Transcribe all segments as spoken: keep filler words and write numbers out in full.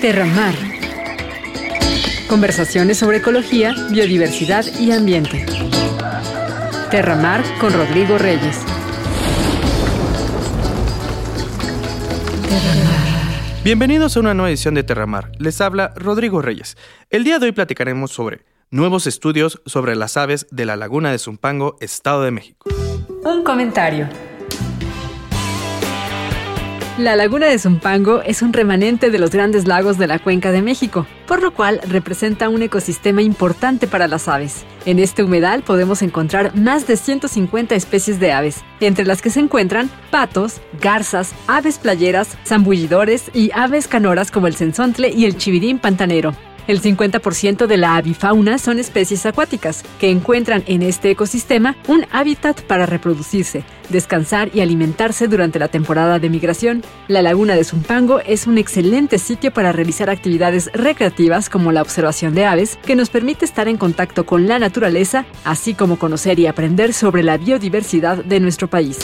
Terramar. Conversaciones sobre ecología, biodiversidad y ambiente. Terramar con Rodrigo Reyes. Terramar. Bienvenidos a una nueva edición de Terramar. Les habla Rodrigo Reyes. El día de hoy platicaremos sobre nuevos estudios sobre las aves de la Laguna de Zumpango, Estado de México. Un comentario. La Laguna de Zumpango es un remanente de los grandes lagos de la Cuenca de México, por lo cual representa un ecosistema importante para las aves. En este humedal podemos encontrar más de ciento cincuenta especies de aves, entre las que se encuentran patos, garzas, aves playeras, zambullidores y aves canoras como el cenzontle y el chivirín pantanero. El cincuenta por ciento de la avifauna son especies acuáticas, que encuentran en este ecosistema un hábitat para reproducirse, descansar y alimentarse durante la temporada de migración. La Laguna de Zumpango es un excelente sitio para realizar actividades recreativas como la observación de aves, que nos permite estar en contacto con la naturaleza, así como conocer y aprender sobre la biodiversidad de nuestro país.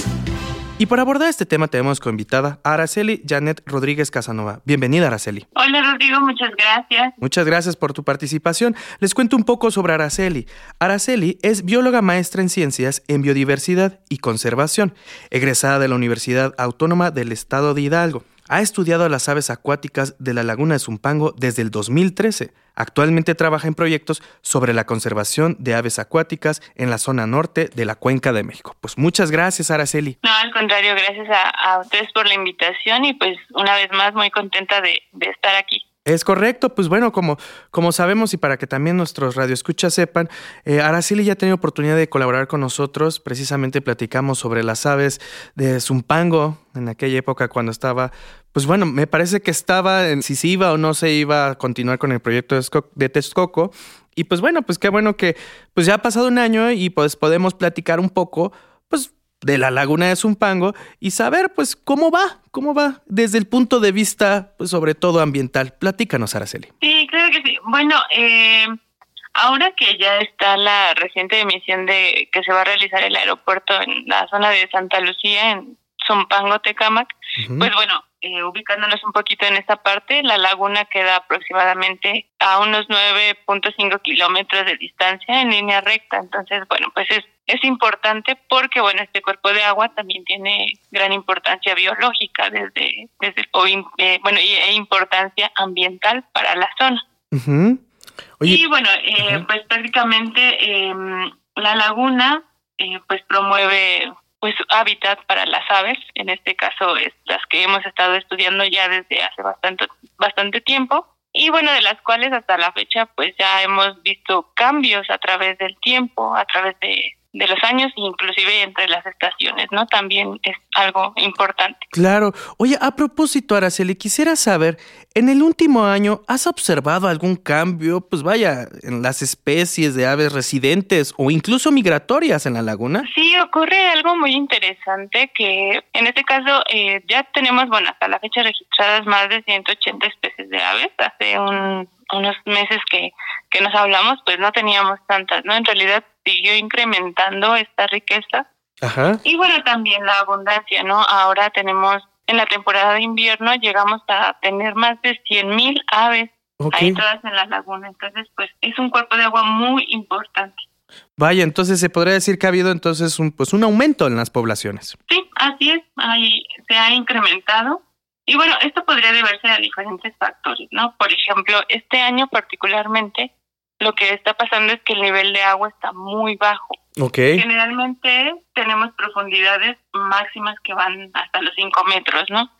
Y para abordar este tema tenemos como invitada a Araceli Janet Rodríguez Casanova. Bienvenida, Araceli. Hola, Rodrigo, muchas gracias. Muchas gracias por tu participación. Les cuento un poco sobre Araceli. Araceli es bióloga maestra en ciencias en biodiversidad y conservación, egresada de la Universidad Autónoma del Estado de Hidalgo. Ha estudiado las aves acuáticas de la Laguna de Zumpango desde el dos mil trece. Actualmente trabaja en proyectos sobre la conservación de aves acuáticas en la zona norte de la Cuenca de México. Pues muchas gracias, Araceli. No, al contrario, gracias a, a ustedes por la invitación y pues una vez más muy contenta de, de estar aquí. Es correcto, pues bueno, como, como sabemos y para que también nuestros radioescuchas sepan, eh, Araceli ya ha tenido oportunidad de colaborar con nosotros. Precisamente platicamos sobre las aves de Zumpango en aquella época cuando estaba, pues bueno, me parece que estaba en si se iba o no se iba a continuar con el proyecto de, Esco- de Texcoco. Y pues bueno, pues qué bueno que pues ya ha pasado un año y pues podemos platicar un poco, pues de la Laguna de Zumpango y saber pues cómo va, cómo va desde el punto de vista pues sobre todo ambiental. Platícanos, Araceli. Sí, claro que sí. Bueno, eh, ahora que ya está la reciente emisión de que se va a realizar el aeropuerto en la zona de Santa Lucía, en Zumpango, Tecámac, uh-huh. pues bueno, eh, ubicándonos un poquito en esta parte, la laguna queda aproximadamente a unos nueve punto cinco kilómetros de distancia en línea recta. Entonces, bueno, pues es Es importante porque, bueno, este cuerpo de agua también tiene gran importancia biológica desde, desde o, eh, bueno, y, e importancia ambiental para la zona. Uh-huh. Oye, y bueno, eh, uh-huh. pues prácticamente eh, la laguna eh, pues promueve pues hábitat para las aves, en este caso es las que hemos estado estudiando ya desde hace bastante, bastante tiempo. Y bueno, de las cuales hasta la fecha pues ya hemos visto cambios a través del tiempo, a través de de los años, inclusive entre las estaciones, ¿no? También es algo importante. Claro. Oye, a propósito, Araceli, quisiera saber, ¿en el último año has observado algún cambio, pues vaya, en las especies de aves residentes o incluso migratorias en la laguna? Sí, ocurre algo muy interesante que en este caso eh, ya tenemos, bueno, hasta la fecha registradas más de ciento ochenta especies de aves. Hace un, unos meses que, que nos hablamos, pues no teníamos tantas, ¿no? En realidad siguió incrementando esta riqueza. Ajá. Y bueno, también la abundancia, ¿no? Ahora tenemos, en la temporada de invierno, llegamos a tener más de cien mil aves okay. ahí todas en la laguna. Entonces, pues, es un cuerpo de agua muy importante. Vaya, entonces se podría decir que ha habido entonces un, pues un aumento en las poblaciones. Sí, así es, ahí se ha incrementado. Y bueno, esto podría deberse a diferentes factores, ¿no? Por ejemplo, este año particularmente, lo que está pasando es que el nivel de agua está muy bajo. Okay. Generalmente tenemos profundidades máximas que van hasta los cinco metros, ¿no?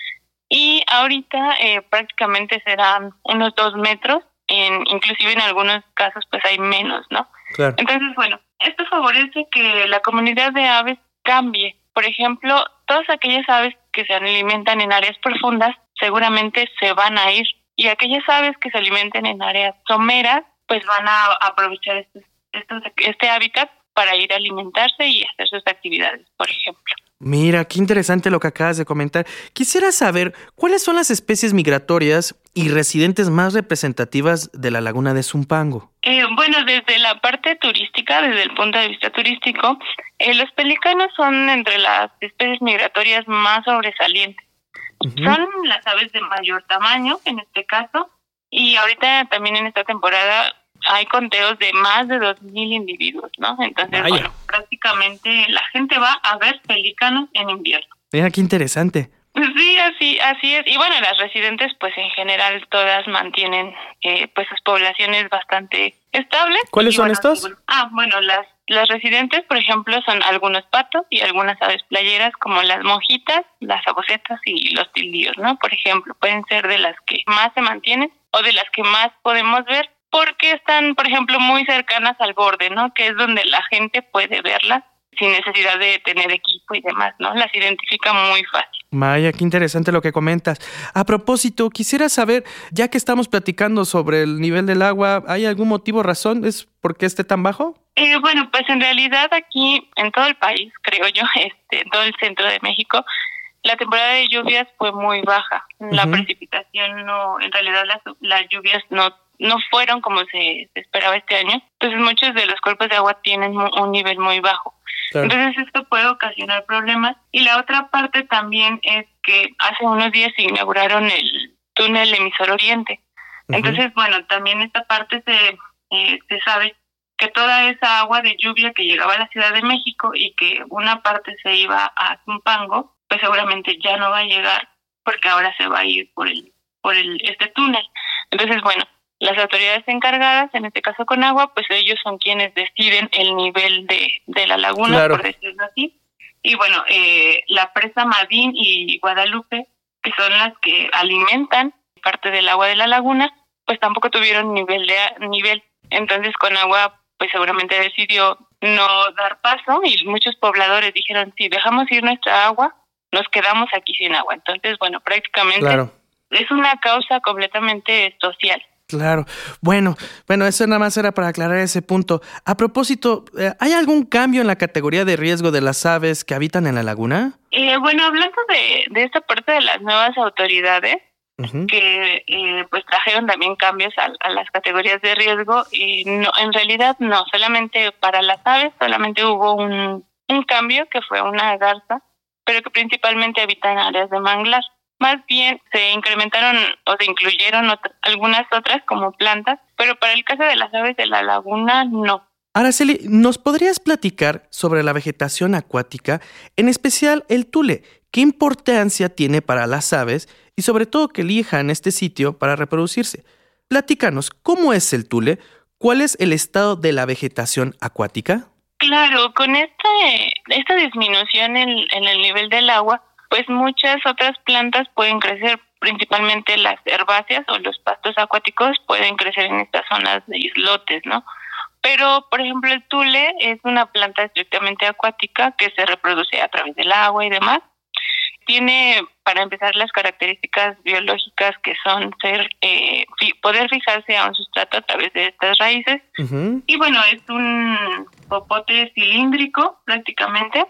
Y ahorita eh, prácticamente serán unos dos metros, en, inclusive en algunos casos pues hay menos, ¿no? Claro. Entonces, bueno, esto favorece que la comunidad de aves cambie. Por ejemplo, todas aquellas aves que se alimentan en áreas profundas seguramente se van a ir. Y aquellas aves que se alimenten en áreas someras pues van a aprovechar estos, estos, este hábitat para ir a alimentarse y hacer sus actividades, por ejemplo. Mira, qué interesante lo que acabas de comentar. Quisiera saber, ¿cuáles son las especies migratorias y residentes más representativas de la Laguna de Zumpango? Eh, bueno, desde la parte turística, desde el punto de vista turístico, eh, los pelícanos son entre las especies migratorias más sobresalientes. Uh-huh. Son las aves de mayor tamaño, en este caso, Y ahorita también en esta temporada hay conteos de más de dos mil individuos, ¿no? Entonces, Vaya. bueno, prácticamente la gente va a ver pelícanos en invierno. Mira, qué interesante. Sí, así así es. Y bueno, las residentes, pues en general todas mantienen eh, pues sus poblaciones bastante estables. ¿Cuáles Y, son bueno, estos? sí, ah, bueno, las las residentes, por ejemplo, son algunos patos y algunas aves playeras como las mojitas, las abucetas y los tildíos, ¿no? Por ejemplo, pueden ser de las que más se mantienen o de las que más podemos ver porque están, por ejemplo, muy cercanas al borde, ¿no? Que es donde la gente puede verlas sin necesidad de tener equipo y demás, ¿no? Las identifica muy fácil. Vaya, qué interesante lo que comentas. A propósito, quisiera saber, ya que estamos platicando sobre el nivel del agua, ¿hay algún motivo, razón? ¿Es por qué esté tan bajo? Eh, bueno, pues en realidad aquí, en todo el país, creo yo, este, en todo el centro de México, la temporada de lluvias fue muy baja. La Uh-huh. precipitación no, en realidad las, las lluvias no no fueron como se, se esperaba este año. Entonces muchos de los cuerpos de agua tienen un nivel muy bajo. Claro. Entonces esto puede ocasionar problemas. Y la otra parte también es que hace unos días se inauguraron el túnel emisor oriente. Uh-huh. Entonces, bueno, también esta parte se, eh, se sabe que toda esa agua de lluvia que llegaba a la Ciudad de México y que una parte se iba a Zumpango, pues seguramente ya no va a llegar porque ahora se va a ir por el por el este túnel. Entonces, bueno, las autoridades encargadas, en este caso con agua, pues ellos son quienes deciden el nivel de, de la laguna, claro, por decirlo así. Y bueno, eh, la presa Madín y Guadalupe, que son las que alimentan parte del agua de la laguna, pues tampoco tuvieron nivel de nivel. Entonces con agua, pues seguramente decidió no dar paso y muchos pobladores dijeron, si dejamos ir nuestra agua, nos quedamos aquí sin agua. Entonces, bueno, prácticamente claro, es una causa completamente social. Claro. Bueno, bueno, eso nada más era para aclarar ese punto. A propósito, ¿hay algún cambio en la categoría de riesgo de las aves que habitan en la laguna? Eh, bueno, hablando de, de esta parte de las nuevas autoridades, uh-huh, que eh, pues trajeron también cambios a, a las categorías de riesgo, y no, en realidad no, solamente para las aves, solamente hubo un, un cambio que fue una garza, pero que principalmente habita en áreas de manglar. Más bien se incrementaron o se incluyeron otra, algunas otras como plantas, pero para el caso de las aves de la laguna, no. Araceli, ¿nos podrías platicar sobre la vegetación acuática, en especial el tule? ¿Qué importancia tiene para las aves y sobre todo que elijan este sitio para reproducirse? Platícanos, ¿cómo es el tule? ¿Cuál es el estado de la vegetación acuática? Claro, con esta, esta disminución en, en el nivel del agua, pues muchas otras plantas pueden crecer, principalmente las herbáceas o los pastos acuáticos pueden crecer en estas zonas de islotes, ¿no? Pero, por ejemplo, el tule es una planta estrictamente acuática que se reproduce a través del agua y demás. Tiene, para empezar, las características biológicas que son ser eh, poder fijarse a un sustrato a través de estas raíces. Uh-huh. Y bueno, es un popote cilíndrico prácticamente.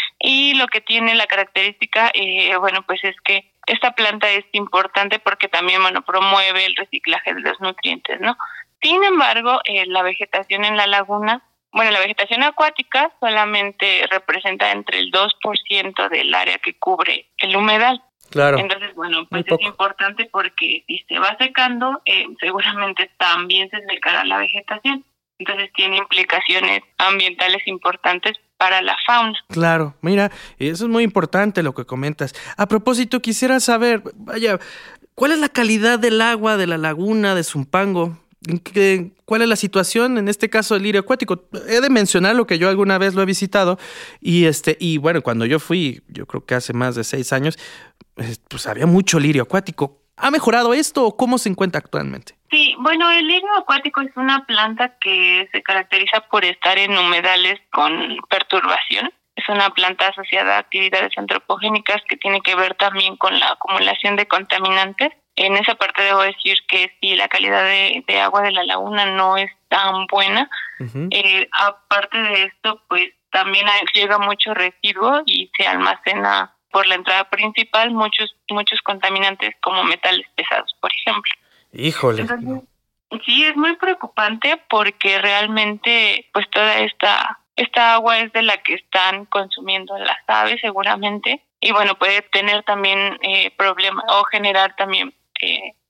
Y lo que tiene la característica, eh, bueno, pues es que esta planta es importante porque también, bueno, promueve el reciclaje de los nutrientes, ¿no? Sin embargo, eh, la vegetación en la laguna, bueno, la vegetación acuática solamente representa entre el dos por ciento del área que cubre el humedal. Claro. Entonces, bueno, pues es importante porque si se va secando, eh, seguramente también se secará la vegetación. Entonces tiene implicaciones ambientales importantes para la fauna. Claro, mira, eso es muy importante lo que comentas. A propósito, quisiera saber, vaya, ¿cuál es la calidad del agua de la laguna de Zumpango? ¿Qué, ¿Cuál es la situación en este caso del lirio acuático? He de mencionar lo que yo alguna vez lo he visitado y este y bueno, cuando yo fui, yo creo que hace más de seis años, pues había mucho lirio acuático. ¿Ha mejorado esto o cómo se encuentra actualmente? Sí, bueno, el lirio acuático es una planta que se caracteriza por estar en humedales con perturbación. Es una planta asociada a actividades antropogénicas que tiene que ver también con la acumulación de contaminantes. En esa parte debo decir que sí, la calidad de, de agua de la laguna no es tan buena. Uh-huh. Eh, aparte de esto, pues también llega mucho residuo y se almacena por la entrada principal muchos muchos contaminantes como metales pesados, por ejemplo. Híjole. Entonces, sí, es muy preocupante porque realmente pues toda esta esta agua es de la que están consumiendo las aves seguramente y bueno, puede tener también eh, problemas o generar también eh,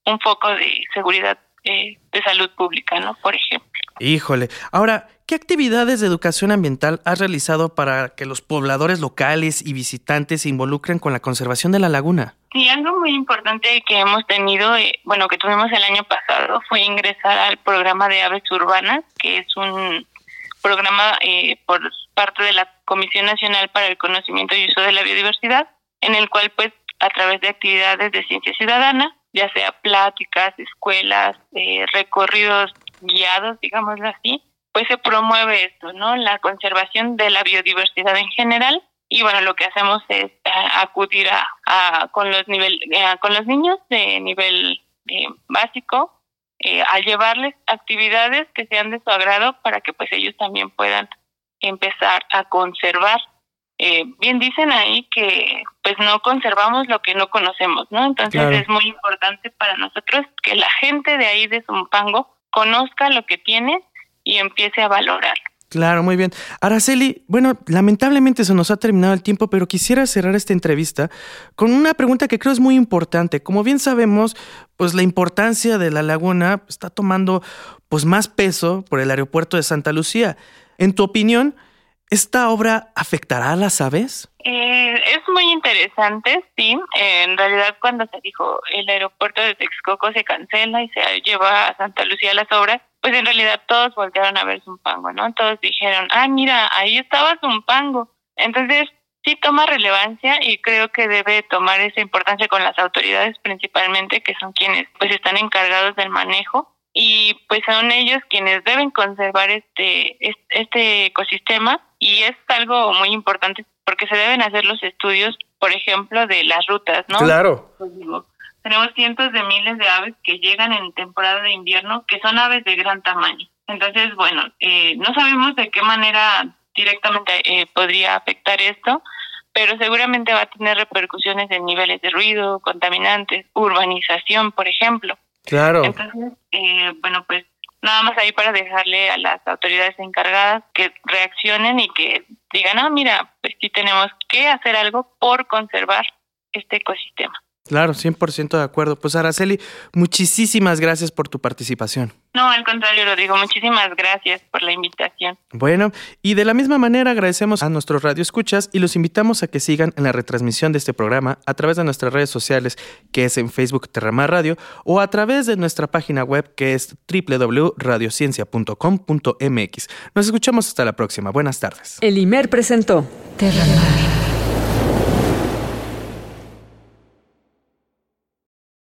un foco de seguridad eh, de salud pública, ¿no? Por ejemplo. Híjole. Ahora, ¿qué actividades de educación ambiental has realizado para que los pobladores locales y visitantes se involucren con la conservación de la laguna? Sí, algo muy importante que hemos tenido, eh, bueno, que tuvimos el año pasado, fue ingresar al programa de aves urbanas, que es un programa eh, por parte de la Comisión Nacional para el Conocimiento y Uso de la Biodiversidad, en el cual, pues, a través de actividades de ciencia ciudadana, ya sea pláticas, escuelas, eh, recorridos guiados, digámoslo así, pues se promueve esto, ¿no? La conservación de la biodiversidad en general. Y bueno, lo que hacemos es uh, acudir a, a con los nivel uh, con los niños de nivel eh, básico eh, a llevarles actividades que sean de su agrado para que pues ellos también puedan empezar a conservar. Eh, bien dicen ahí que pues no conservamos lo que no conocemos, ¿no? Entonces claro, es muy importante para nosotros que la gente de ahí de Zumpango conozca lo que tiene y empiece a valorar. Claro, muy bien. Araceli, bueno, lamentablemente se nos ha terminado el tiempo, pero quisiera cerrar esta entrevista con una pregunta que creo es muy importante. Como bien sabemos, pues la importancia de la laguna está tomando pues más peso por el aeropuerto de Santa Lucía. En tu opinión, ¿esta obra afectará a las aves? Eh, es muy interesante, sí. Eh, en realidad, cuando se dijo el aeropuerto de Texcoco se cancela y se lleva a Santa Lucía las obras, pues en realidad todos voltearon a ver Zumpango, ¿no? Todos dijeron, ah, mira, ahí estaba Zumpango. Entonces, sí toma relevancia y creo que debe tomar esa importancia con las autoridades principalmente, que son quienes pues están encargados del manejo, y pues son ellos quienes deben conservar este, este ecosistema, y es algo muy importante porque se deben hacer los estudios, por ejemplo, de las rutas, ¿no? Claro. Pues digo, tenemos cientos de miles de aves que llegan en temporada de invierno, que son aves de gran tamaño. Entonces, bueno, eh, no sabemos de qué manera directamente eh, podría afectar esto, pero seguramente va a tener repercusiones en niveles de ruido, contaminantes, urbanización, por ejemplo. Claro. Entonces, eh, bueno, pues nada más ahí para dejarle a las autoridades encargadas que reaccionen y que digan, ah, mira, pues sí tenemos que hacer algo por conservar este ecosistema. Claro, cien por ciento de acuerdo. Pues Araceli, muchísimas gracias por tu participación. No, al contrario, Rodrigo, muchísimas gracias por la invitación. Bueno, y de la misma manera agradecemos a nuestros radioescuchas y los invitamos a que sigan en la retransmisión de este programa a través de nuestras redes sociales, que es en Facebook Terramar Radio, o a través de nuestra página web, que es doble u doble u doble u punto radiociencia punto com punto m x. Nos escuchamos hasta la próxima. Buenas tardes. El I M E R presentó Terramar.